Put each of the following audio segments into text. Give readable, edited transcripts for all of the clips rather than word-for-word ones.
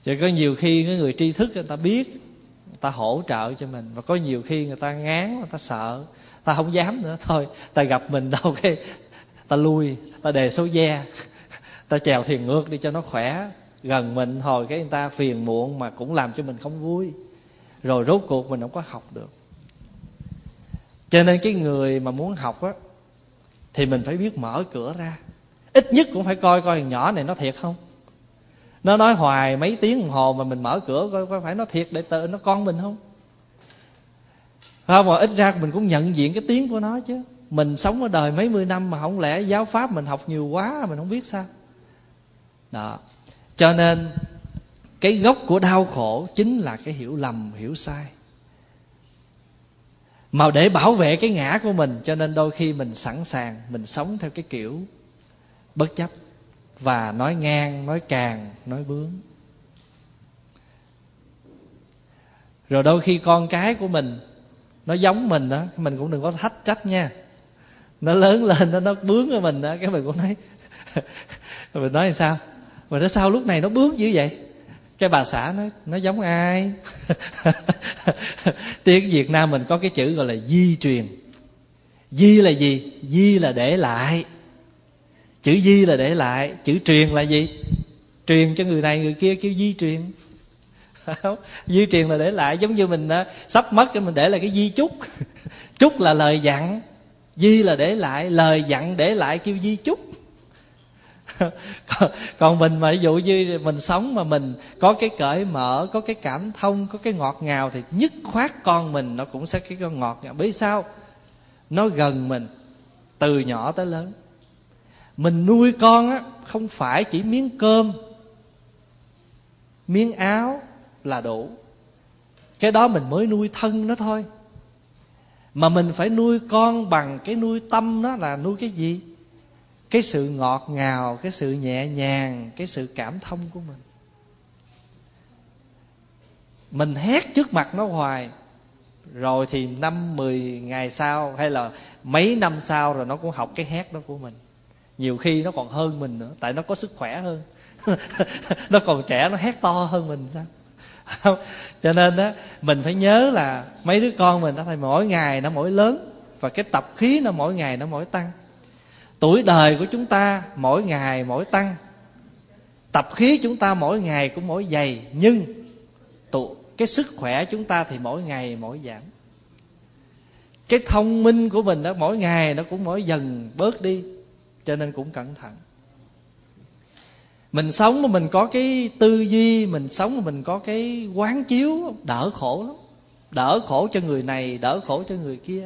Chứ có nhiều khi cái người tri thức người ta biết, người ta hỗ trợ cho mình. Và có nhiều khi người ta ngán, người ta sợ, ta không dám nữa. Thôi ta gặp mình đâu cái ta lui, ta đề số ve, ta chèo thuyền ngược đi cho nó khỏe. Gần mình hồi cái người ta phiền muộn mà cũng làm cho mình không vui, rồi rốt cuộc mình không có học được. Cho nên cái người mà muốn học á, thì mình phải biết mở cửa ra. Ít nhất cũng phải coi coi thằng nhỏ này nó thiệt không. Nó nói hoài mấy tiếng đồng hồ mà mình mở cửa coi có phải nó thiệt để tự nó con mình không. Không, mà ít ra mình cũng nhận diện cái tiếng của nó chứ. Mình sống ở đời mấy mươi năm mà không lẽ giáo pháp mình học nhiều quá mình không biết sao. Đó. Cho nên cái gốc của đau khổ chính là cái hiểu lầm, hiểu sai. Mà để bảo vệ cái ngã của mình, cho nên đôi khi mình sẵn sàng mình sống theo cái kiểu bất chấp, và nói ngang, nói càng, nói bướng. Rồi đôi khi con cái của mình nó giống mình đó, mình cũng đừng có thách trách nha. Nó lớn lên nó bướng ở mình đó, cái mình cũng nói mình nói sao? Mà nó sao lúc này nó bướng dữ vậy? Cái bà xã nó giống ai? Tiếng Việt Nam mình có cái chữ gọi là di truyền. Di là gì? Di là để lại. Chữ di là để lại. Chữ truyền là gì? Truyền cho người này người kia kêu di truyền. Di truyền là để lại. Giống như mình sắp mất mình để lại cái di chúc. Chúc là lời dặn, di là để lại. Lời dặn để lại kêu di chúc. Còn mình mà ví dụ như mình sống mà mình có cái cởi mở, có cái cảm thông, có cái ngọt ngào, thì nhất khoát con mình nó cũng sẽ cái con ngọt ngào. Bởi sao? Nó gần mình từ nhỏ tới lớn. Mình nuôi con á, không phải chỉ miếng cơm, miếng áo là đủ. Cái đó mình mới nuôi thân nó thôi. Mà mình phải nuôi con bằng cái nuôi tâm. Đó là nuôi cái gì? Cái sự ngọt ngào, cái sự nhẹ nhàng, cái sự cảm thông của mình. Mình hét trước mặt nó hoài, rồi thì 5-10 ngày sau hay là mấy năm sau rồi nó cũng học cái hét đó của mình. Nhiều khi nó còn hơn mình nữa, tại nó có sức khỏe hơn. Nó còn trẻ, nó hét to hơn mình sao? Cho nên đó, mình phải nhớ là mấy đứa con mình nó mỗi ngày nó mỗi lớn, và cái tập khí nó mỗi ngày nó mỗi tăng. Tuổi đời của chúng ta mỗi ngày mỗi tăng, tập khí chúng ta mỗi ngày cũng mỗi dày. Nhưng cái sức khỏe chúng ta thì mỗi ngày mỗi giảm. Cái thông minh của mình đó mỗi ngày nó cũng mỗi dần bớt đi. Cho nên cũng cẩn thận. Mình sống mà mình có cái tư duy, mình sống mà mình có cái quán chiếu, đỡ khổ lắm. Đỡ khổ cho người này, đỡ khổ cho người kia.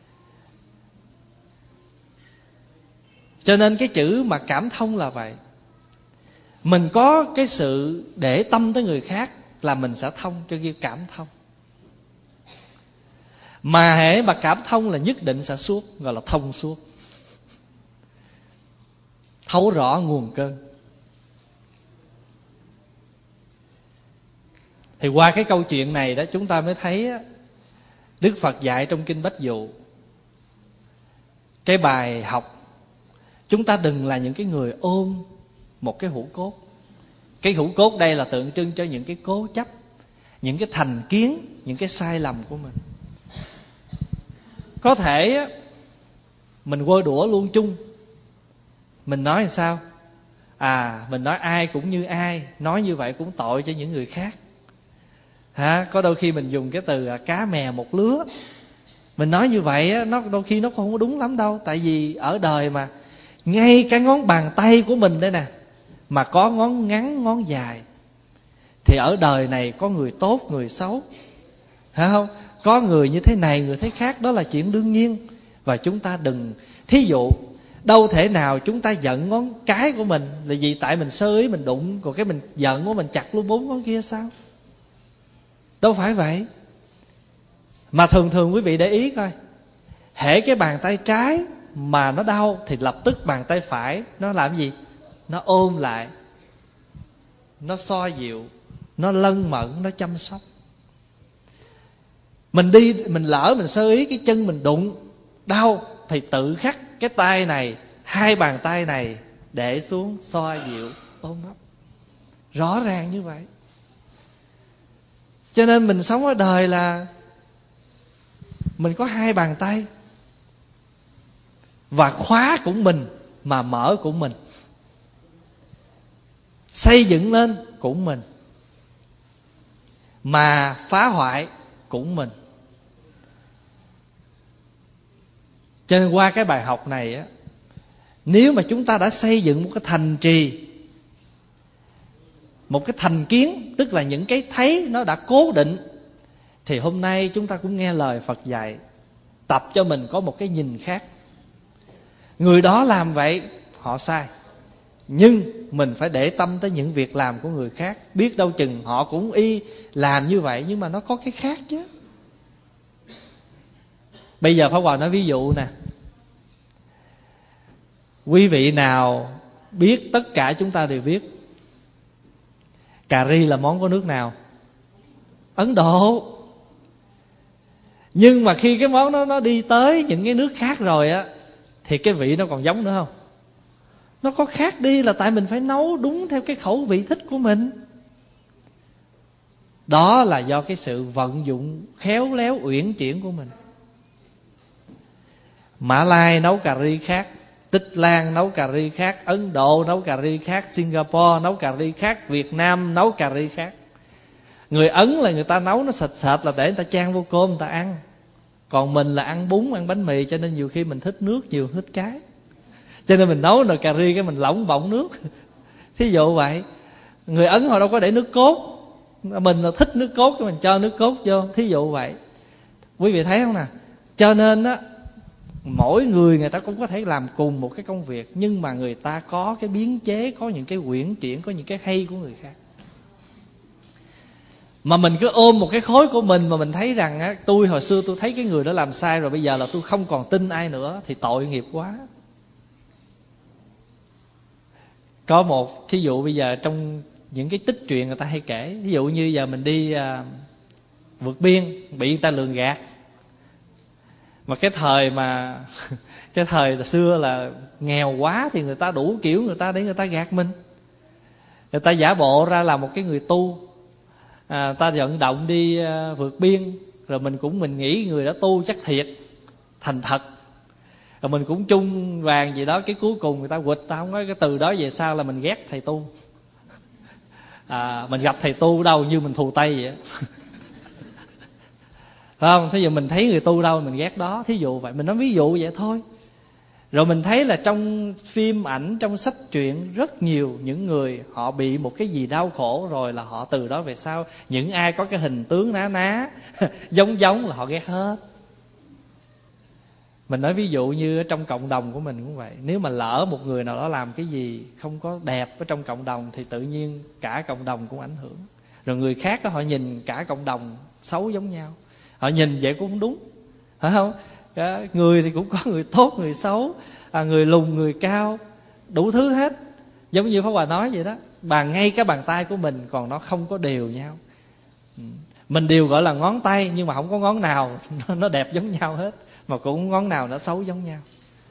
Cho nên cái chữ mà cảm thông là vậy. Mình có cái sự để tâm tới người khác là mình sẽ thông, cho kêu cảm thông. Mà hễ mà cảm thông là nhất định sẽ suốt, gọi là thông suốt. Thấu rõ nguồn cơn. Thì qua cái câu chuyện này đó, chúng ta mới thấy Đức Phật dạy trong Kinh Bách Dụ cái bài học. Chúng ta đừng là những cái người ôm một cái hũ cốt. Cái hũ cốt đây là tượng trưng cho những cái cố chấp, những cái thành kiến, những cái sai lầm của mình. Có thể mình quơ đũa luôn chung. Mình nói sao? Mình nói ai cũng như ai. Nói như vậy cũng tội cho những người khác. Có đôi khi mình dùng cái từ cá mè một lứa. Mình nói như vậy đôi khi nó không có đúng lắm đâu. Tại vì ở đời mà, ngay cái ngón bàn tay của mình đây nè, mà có ngón ngắn ngón dài, thì ở đời này có người tốt người xấu, phải không? Có người như thế này người thế khác, đó là chuyện đương nhiên. Và chúng ta đừng, thí dụ đâu thể nào chúng ta giận ngón cái của mình là vì tại mình sơ ý mình đụng, còn cái mình giận của mình chặt luôn 4 ngón kia sao? Đâu phải vậy. Mà thường quý vị để ý coi, hễ cái bàn tay trái mà nó đau thì lập tức bàn tay phải nó làm gì? Nó ôm lại, nó xoa dịu, nó lân mẫn, nó chăm sóc. Mình đi, mình lỡ mình sơ ý cái chân mình đụng đau thì tự khắc cái tay này, 2 bàn tay này để xuống xoa dịu, ôm ấp. Rõ ràng như vậy. Cho nên mình sống ở đời là mình có hai bàn tay, và khóa của mình mà mở của mình, xây dựng lên của mình, mà phá hoại của mình. Cho nên qua cái bài học này á, nếu mà chúng ta đã xây dựng một cái thành trì, một cái thành kiến, tức là những cái thấy nó đã cố định, thì hôm nay chúng ta cũng nghe lời Phật dạy, tập cho mình có một cái nhìn khác. Người đó làm vậy họ sai, nhưng mình phải để tâm tới những việc làm của người khác. Biết đâu chừng họ cũng y làm như vậy, nhưng mà nó có cái khác chứ. Bây giờ Pháp Hòa nói ví dụ nè. Quý vị nào biết, tất cả chúng ta đều biết, cà ri là món của nước nào? Ấn Độ. Nhưng mà khi cái món đó nó đi tới những cái nước khác rồi á, thì cái vị nó còn giống nữa không? Nó có khác đi, là tại mình phải nấu đúng theo cái khẩu vị thích của mình. Đó là do cái sự vận dụng khéo léo uyển chuyển của mình. Mã Lai nấu cà ri khác, Tích Lan nấu cà ri khác, Ấn Độ nấu cà ri khác, Singapore nấu cà ri khác, Việt Nam nấu cà ri khác. Người Ấn là người ta nấu nó sệt sệt là để người ta chan vô cơm người ta ăn. Còn mình là ăn bún, ăn bánh mì, cho nên nhiều khi mình thích nước nhiều, thích cái. Cho nên mình nấu nồi cà ri cái mình lỏng bọng nước. Thí dụ vậy. Người Ấn họ đâu có để nước cốt, mình là thích nước cốt, mình cho nước cốt vô. Thí dụ vậy. Quý vị thấy không nè? Cho nên á, mỗi người ta cũng có thể làm cùng một cái công việc, nhưng mà người ta có cái biến chế, có những cái uyển chuyển, có những cái hay của người khác. Mà mình cứ ôm một cái khối của mình mà mình thấy rằng á, tôi hồi xưa tôi thấy cái người đó làm sai rồi, bây giờ là tôi không còn tin ai nữa, thì tội nghiệp quá. Có một thí dụ bây giờ trong những cái tích truyện người ta hay kể, ví dụ như giờ mình đi vượt biên bị người ta lường gạt. Mà cái thời mà cái thời xưa là nghèo quá thì người ta đủ kiểu người ta để người ta gạt mình. Người ta giả bộ ra là một cái người tu, ta vận động đi vượt biên, rồi mình nghĩ người đó tu chắc thiệt, thành thật, rồi mình cũng chung vàng gì đó. Cái cuối cùng người ta quỵt, ta không nói cái từ đó về sau là mình ghét thầy tu. Mình gặp thầy tu đâu như mình thù tay vậy. Phải không? Thế giờ mình thấy người tu đâu mình ghét đó. Thí dụ vậy, mình nói ví dụ vậy thôi. Rồi mình thấy là trong phim ảnh, trong sách truyện, rất nhiều những người họ bị một cái gì đau khổ rồi là họ từ đó về sau, những ai có cái hình tướng ná giống là họ ghét hết. Mình nói ví dụ như ở trong cộng đồng của mình cũng vậy. Nếu mà lỡ một người nào đó làm cái gì không có đẹp ở trong cộng đồng, thì tự nhiên cả cộng đồng cũng ảnh hưởng. Rồi người khác họ nhìn cả cộng đồng xấu giống nhau, họ nhìn vậy cũng không đúng, phải không? Người thì cũng có người tốt, người xấu, người lùn, người cao, đủ thứ hết. Giống như Pháp Hòa nói vậy đó, ngay cái bàn tay của mình còn nó không có đều nhau. Mình đều gọi là ngón tay, nhưng mà không có ngón nào nó đẹp giống nhau hết, mà cũng ngón nào nó xấu giống nhau.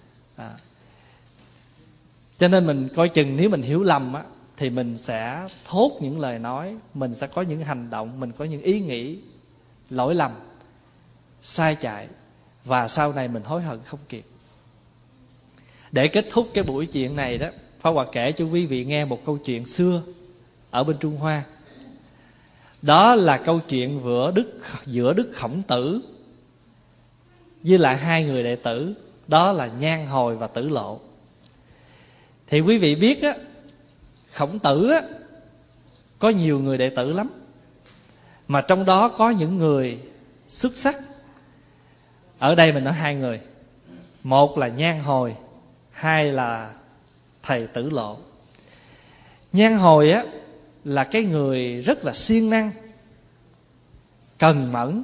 Cho nên mình coi chừng, nếu mình hiểu lầm á, thì mình sẽ thốt những lời nói, mình sẽ có những hành động, mình có những ý nghĩ lỗi lầm, sai chạy, và sau này mình hối hận không kịp. Để kết thúc cái buổi chuyện này đó, Pháp Hòa kể cho quý vị nghe một câu chuyện xưa ở bên Trung Hoa. Đó là câu chuyện giữa Đức Khổng Tử với lại hai người đệ tử, đó là Nhan Hồi và Tử Lộ. Thì quý vị biết á, Khổng Tử á, có nhiều người đệ tử lắm, mà trong đó có những người xuất sắc. Ở đây mình nói hai người, một là Nhan Hồi, hai là thầy Tử Lộ. Nhan Hồi á là cái người rất là siêng năng, cần mẫn,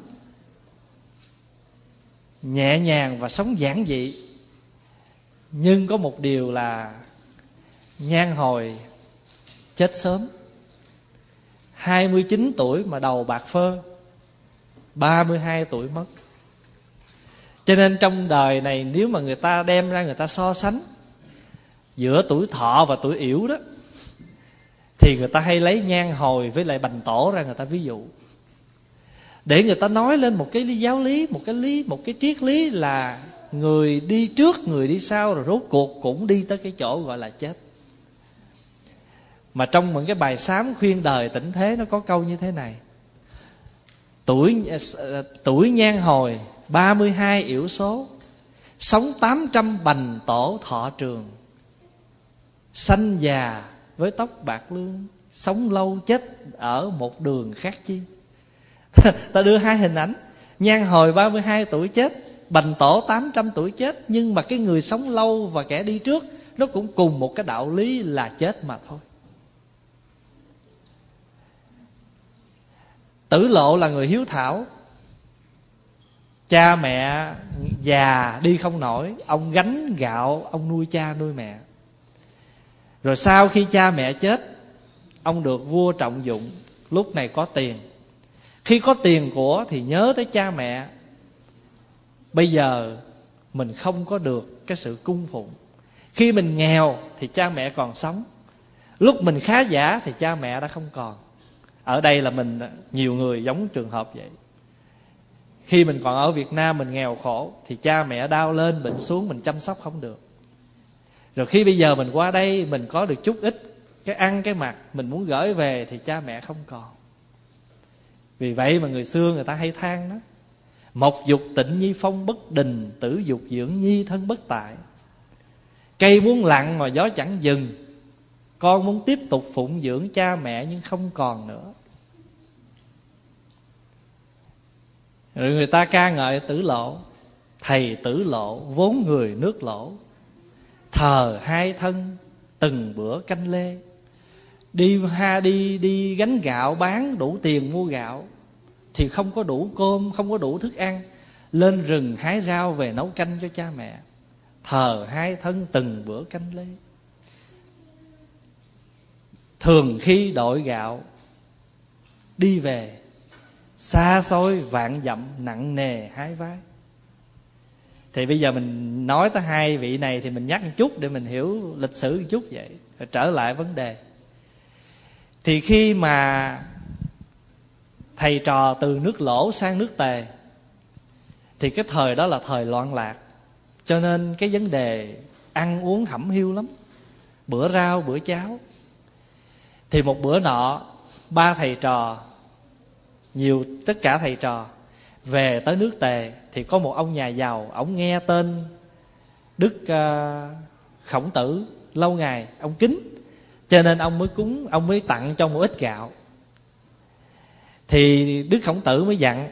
nhẹ nhàng và sống giản dị. Nhưng có một điều là Nhan Hồi chết sớm, 29 tuổi mà đầu bạc phơ, 32 tuổi mất. Cho nên trong đời này, nếu mà người ta đem ra người ta so sánh giữa tuổi thọ và tuổi yểu đó, thì người ta hay lấy Nhan Hồi với lại Bành Tổ ra người ta ví dụ. để người ta nói lên một cái giáo lý, một cái triết lý là người đi trước người đi sau, rồi rốt cuộc cũng đi tới cái chỗ gọi là chết. Mà trong những cái bài sám khuyên đời tĩnh thế, nó có câu như thế này: Tuổi nhan hồi 32 yểu số, sống 800 bành tổ thọ trường. Sanh già với tóc bạc lương, sống lâu chết ở một đường khác chi. Ta đưa hai hình ảnh: nhan hồi 32 tuổi chết, bành tổ 800 tuổi chết. Nhưng mà cái người sống lâu và kẻ đi trước, nó cũng cùng một cái đạo lý là chết mà thôi. Tử Lộ là người hiếu thảo. Cha mẹ già đi không nổi, ông gánh gạo, ông nuôi cha nuôi mẹ. Rồi sau khi cha mẹ chết, ông được vua trọng dụng. Lúc này có tiền. Khi có tiền của thì nhớ tới cha mẹ. Bây giờ mình không có được cái sự cung phụng. Khi mình nghèo thì cha mẹ còn sống, lúc mình khá giả thì cha mẹ đã không còn. Ở đây là mình, nhiều người giống trường hợp vậy. Khi mình còn ở Việt Nam mình nghèo khổ thì cha mẹ đau lên bệnh xuống mình chăm sóc không được. Rồi khi bây giờ mình qua đây mình có được chút ít cái ăn cái mặc, mình muốn gửi về thì cha mẹ không còn. Vì vậy mà người xưa người ta hay than đó: Mộc dục tịnh nhi phong bất đình, tử dục dưỡng nhi thân bất tại. Cây muốn lặng mà gió chẳng dừng, con muốn tiếp tục phụng dưỡng cha mẹ nhưng không còn nữa. Rồi người ta ca ngợi Tử Lộ: Thầy Tử Lộ vốn người nước lỗ, thờ hai thân từng bữa canh lê. Đi gánh gạo bán đủ tiền mua gạo thì không có đủ cơm, không có đủ thức ăn. Lên rừng hái rau về nấu canh cho cha mẹ. Thờ hai thân từng bữa canh lê. Thường khi đội gạo đi về, xa xôi vạn dặm nặng nề hái vái. Thì bây giờ mình nói tới hai vị này thì mình nhắc một chút để mình hiểu lịch sử một chút vậy. Rồi trở lại vấn đề. Thì khi mà thầy trò từ nước Lỗ sang nước Tề, thì cái thời đó là thời loạn lạc, cho nên cái vấn đề ăn uống hẩm hiu lắm, bữa rau bữa cháo. Thì một bữa nọ, ba thầy trò, tất cả thầy trò về tới nước Tề, thì có một ông nhà giàu, ông nghe tên Đức Khổng Tử lâu ngày, ông kính, cho nên ông mới tặng cho một ít gạo. Thì Đức Khổng Tử mới dặn: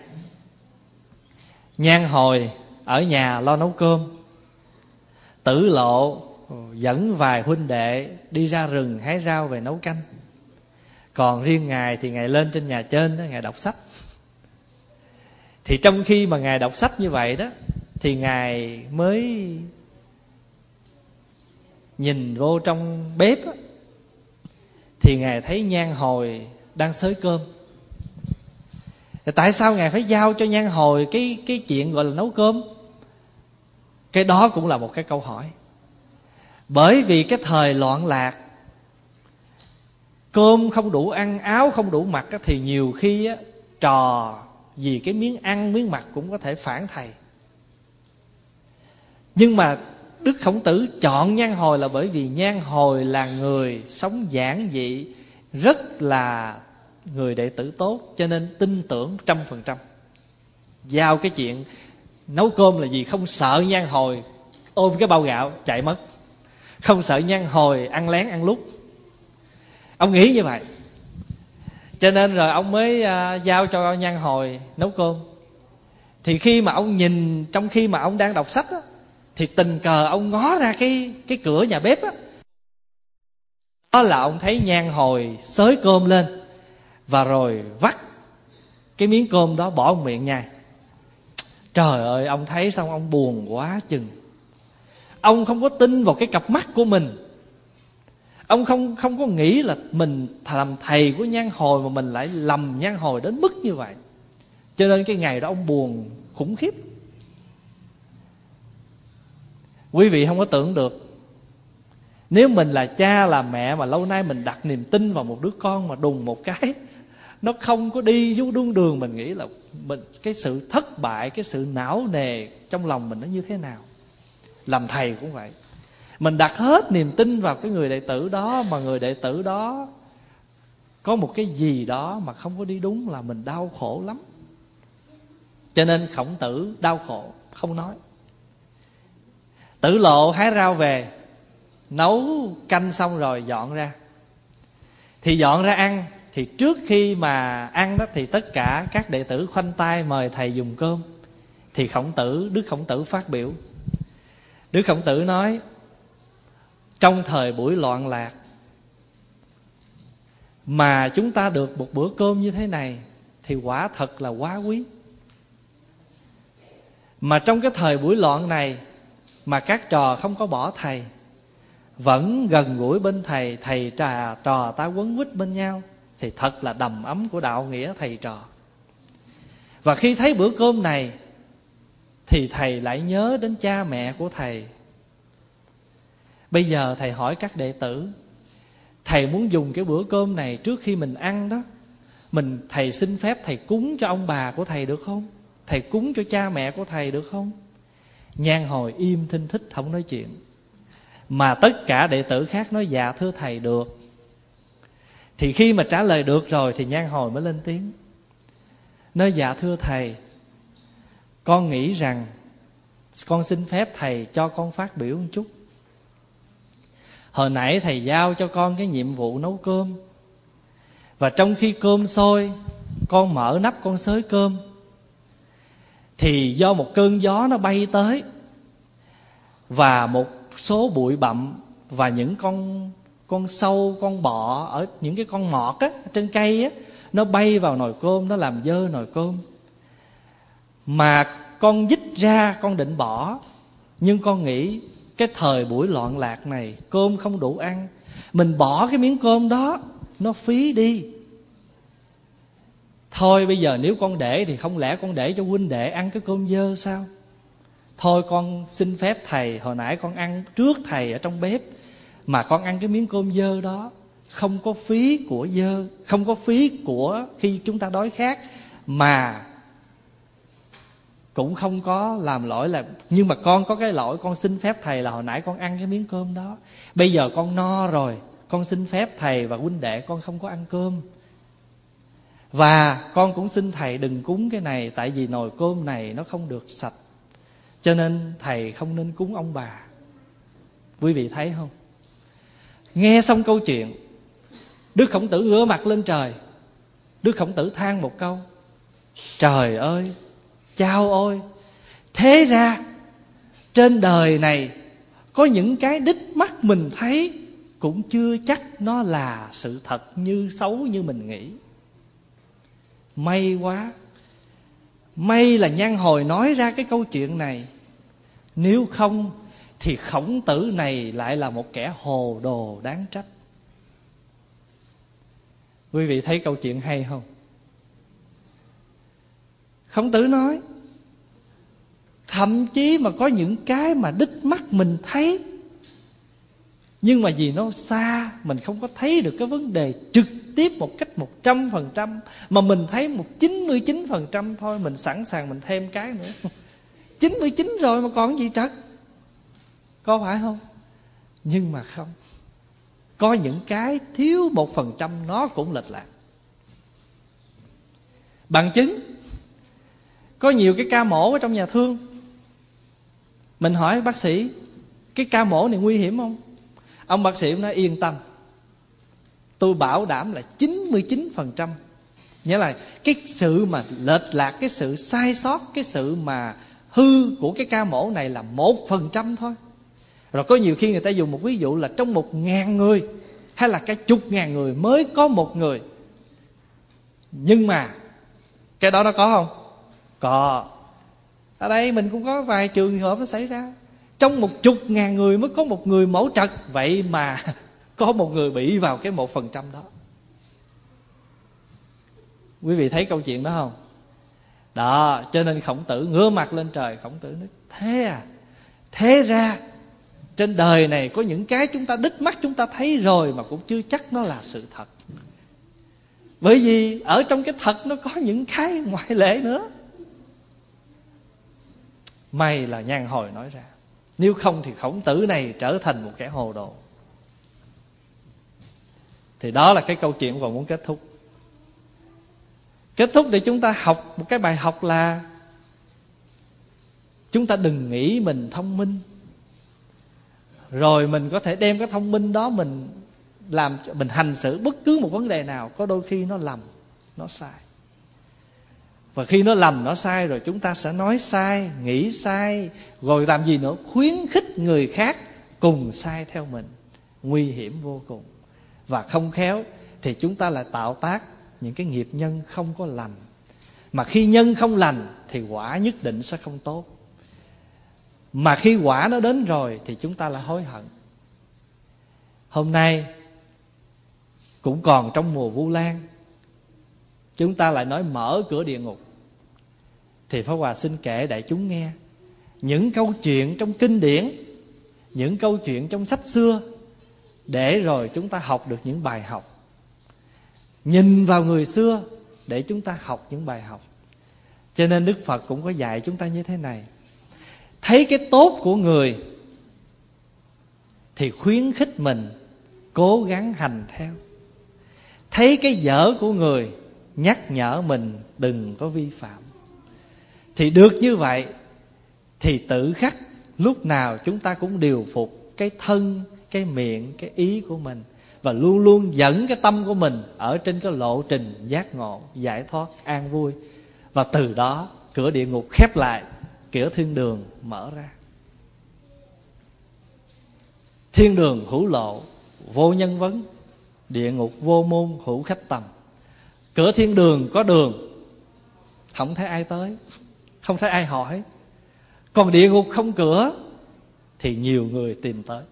Nhan hồi ở nhà lo nấu cơm, Tử Lộ dẫn vài huynh đệ đi ra rừng hái rau về nấu canh. Còn riêng Ngài thì Ngài lên trên nhà trên đó, Ngài đọc sách. Thì trong khi mà Ngài đọc sách như vậy đó, thì Ngài mới nhìn vô trong bếp đó, thì Ngài thấy Nhan hồi đang xới cơm. Thì tại sao Ngài phải giao cho Nhan hồi cái chuyện gọi là nấu cơm? Cái đó cũng là một cái câu hỏi. Bởi vì cái thời loạn lạc, cơm không đủ ăn, áo không đủ mặc, thì nhiều khi trò vì cái miếng ăn miếng mặc cũng có thể phản thầy. Nhưng mà Đức Khổng Tử chọn Nhan hồi là bởi vì Nhan hồi là người sống giản dị, rất là người đệ tử tốt, cho nên tin tưởng 100%. Giao cái chuyện nấu cơm là gì? Không sợ Nhan hồi ôm cái bao gạo chạy mất, không sợ Nhan hồi ăn lén ăn lút. Ông nghĩ như vậy, cho nên rồi ông mới giao cho Nhan hồi nấu cơm. Thì khi mà ông nhìn, trong khi mà ông đang đọc sách á, thì tình cờ ông ngó ra cái cửa nhà bếp á. Đó là ông thấy Nhan hồi xới cơm lên, và rồi vắt cái miếng cơm đó bỏ vào miệng nhai. Trời ơi, ông thấy xong ông buồn quá chừng. Ông không có tin vào cái cặp mắt của mình. Ông không có nghĩ là mình làm thầy của Nhan hồi mà mình lại lầm Nhan hồi đến mức như vậy. Cho nên cái ngày đó ông buồn khủng khiếp. Quý vị không có tưởng được, nếu mình là cha là mẹ mà lâu nay mình đặt niềm tin vào một đứa con mà đùng một cái nó không có đi vô đúng đường, mình nghĩ là cái sự thất bại, cái sự não nề trong lòng mình nó như thế nào. Làm thầy cũng vậy, mình đặt hết niềm tin vào cái người đệ tử đó, mà người đệ tử đó có một cái gì đó mà không có đi đúng là mình đau khổ lắm. Cho nên Khổng Tử đau khổ không nói. Tử Lộ hái rau về, nấu canh xong rồi dọn ra. Thì dọn ra ăn, thì trước khi mà ăn đó thì tất cả các đệ tử khoanh tay mời thầy dùng cơm. Thì Đức Khổng Tử phát biểu. Đức Khổng Tử nói: trong thời buổi loạn lạc mà chúng ta được một bữa cơm như thế này thì quả thật là quá quý. Mà trong cái thời buổi loạn này mà các trò không có bỏ thầy, vẫn gần gũi bên thầy, thầy trò ta quấn quýt bên nhau, thì thật là đầm ấm của đạo nghĩa thầy trò. Và khi thấy bữa cơm này thì thầy lại nhớ đến cha mẹ của thầy. Bây giờ thầy hỏi các đệ tử, thầy muốn dùng cái bữa cơm này trước khi mình ăn đó, thầy xin phép thầy cúng cho ông bà của thầy được không? Thầy cúng cho cha mẹ của thầy được không? Nhan Hồi im thinh thích không nói chuyện. Mà tất cả đệ tử khác nói dạ thưa thầy được. Thì khi mà trả lời được rồi thì Nhan Hồi mới lên tiếng, nói dạ thưa thầy, con nghĩ rằng con xin phép thầy cho con phát biểu một chút. Hồi nãy thầy giao cho con cái nhiệm vụ nấu cơm, và trong khi cơm sôi, con mở nắp con xới cơm, thì do một cơn gió nó bay tới, và một số bụi bặm và những con sâu, con bọ ở những cái con mọt á trên cây á, nó bay vào nồi cơm, nó làm dơ nồi cơm. Mà con dích ra, con định bỏ, nhưng con nghĩ cái thời buổi loạn lạc này cơm không đủ ăn, mình bỏ cái miếng cơm đó nó phí đi. Thôi bây giờ nếu con để thì không lẽ con để cho huynh đệ ăn cái cơm dơ sao? Thôi con xin phép thầy, hồi nãy con ăn trước thầy ở trong bếp, mà con ăn cái miếng cơm dơ đó, không có phí của dơ, không có phí của khi chúng ta đói khát, mà cũng không có làm lỗi là, nhưng mà con có cái lỗi, con xin phép thầy là hồi nãy con ăn cái miếng cơm đó. Bây giờ con no rồi, con xin phép thầy và huynh đệ con không có ăn cơm. Và con cũng xin thầy đừng cúng cái này, tại vì nồi cơm này nó không được sạch, cho nên thầy không nên cúng ông bà. Quý vị thấy không? Nghe xong câu chuyện, Đức Khổng Tử ngửa mặt lên trời. Đức Khổng Tử than một câu: trời ơi, chao ôi, thế ra trên đời này có những cái đích mắt mình thấy cũng chưa chắc nó là sự thật như xấu như mình nghĩ. May quá, may là Nhan Hồi nói ra cái câu chuyện này. Nếu không thì Khổng Tử này lại là một kẻ hồ đồ đáng trách. Quý vị thấy câu chuyện hay không? Khổng Tử nói, thậm chí mà có những cái mà đích mắt mình thấy, nhưng mà vì nó xa, mình không có thấy được cái vấn đề trực tiếp một cách 100%, mà mình thấy một 99% thôi, mình sẵn sàng mình thêm cái nữa. 99 rồi mà còn gì trật, có phải không? Nhưng mà không, có những cái thiếu 1% nó cũng lệch lạc. Bằng chứng, có nhiều cái ca mổ ở trong nhà thương. Mình hỏi bác sĩ, cái ca mổ này nguy hiểm không? Ông bác sĩ nói yên tâm, tôi bảo đảm là 99%. Nghĩa là cái sự mà lệch lạc, cái sự sai sót, cái sự mà hư của cái ca mổ này là 1% thôi. Rồi có nhiều khi người ta dùng một ví dụ là trong 1.000 người hay là cả chục ngàn người mới có một người. Nhưng mà cái đó nó có không? Có. Ở đây mình cũng có vài trường hợp nó xảy ra. Trong 10.000 người mới có một người mổ trật, vậy mà có một người bị vào cái 1% đó. Quý vị thấy câu chuyện đó không? Đó, cho nên Khổng Tử ngửa mặt lên trời, Khổng Tử nói, thế à, thế ra trên đời này có những cái chúng ta đích mắt chúng ta thấy rồi mà cũng chưa chắc nó là sự thật. Bởi vì ở trong cái thật nó có những cái ngoại lệ nữa. May là Nhan Hồi nói ra, nếu không thì Khổng Tử này trở thành một kẻ hồ đồ. Thì đó là cái câu chuyện còn muốn kết thúc. Kết thúc để chúng ta học một cái bài học là chúng ta đừng nghĩ mình thông minh, rồi mình có thể đem cái thông minh đó mình hành xử bất cứ một vấn đề nào. Có đôi khi nó lầm, nó sai. Và khi nó lầm, nó sai rồi chúng ta sẽ nói sai, nghĩ sai, rồi làm gì nữa? Khuyến khích người khác cùng sai theo mình. Nguy hiểm vô cùng. Và không khéo thì chúng ta lại tạo tác những cái nghiệp nhân không có lành. Mà khi nhân không lành thì quả nhất định sẽ không tốt. Mà khi quả nó đến rồi thì chúng ta lại hối hận. Hôm nay cũng còn trong mùa Vu Lan, chúng ta lại nói mở cửa địa ngục. Thì Pháp Hòa xin kể đại chúng nghe những câu chuyện trong kinh điển, những câu chuyện trong sách xưa, để rồi chúng ta học được những bài học. Nhìn vào người xưa để chúng ta học những bài học. Cho nên Đức Phật cũng có dạy chúng ta như thế này: thấy cái tốt của người thì khuyến khích mình cố gắng hành theo. Thấy cái dở của người nhắc nhở mình đừng có vi phạm. Thì được như vậy thì tự khắc lúc nào chúng ta cũng điều phục cái thân, cái miệng, cái ý của mình, và luôn luôn dẫn cái tâm của mình ở trên cái lộ trình giác ngộ, giải thoát, an vui. Và từ đó cửa địa ngục khép lại, cửa thiên đường mở ra. Thiên đường hữu lộ, vô nhân vấn. Địa ngục vô môn, hữu khách tầm. Cửa thiên đường có đường, không thấy ai tới, không thấy ai hỏi. Còn địa ngục không cửa thì nhiều người tìm tới.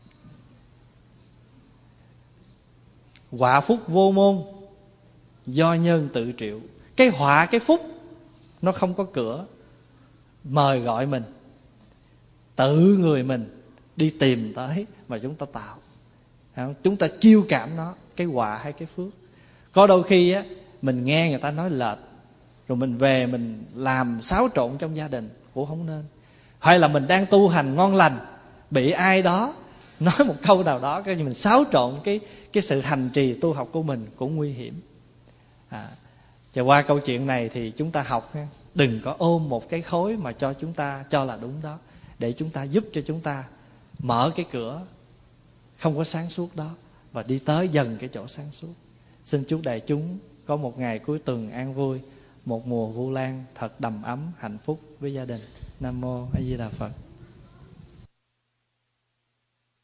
Họa phúc vô môn, do nhân tự triệu. Cái họa, cái phúc nó không có cửa mời gọi mình, tự người mình đi tìm tới mà chúng ta tạo. Chúng ta chiêu cảm nó, cái họa hay cái phước. Có đôi khi á, mình nghe người ta nói lệch, rồi mình về mình làm xáo trộn trong gia đình cũng không nên. Hay là mình đang tu hành ngon lành, bị ai đó nói một câu nào đó, cái mình xáo trộn cái sự hành trì tu học của mình cũng nguy hiểm. Và qua câu chuyện này thì chúng ta học, đừng có ôm một cái khối mà cho chúng ta cho là đúng đó, để chúng ta giúp cho chúng ta mở cái cửa không có sáng suốt đó và đi tới dần cái chỗ sáng suốt. Xin chúc đại chúng có một ngày cuối tuần an vui, một mùa Vu Lan thật đầm ấm hạnh phúc với gia đình. Nam mô A Di Đà Phật.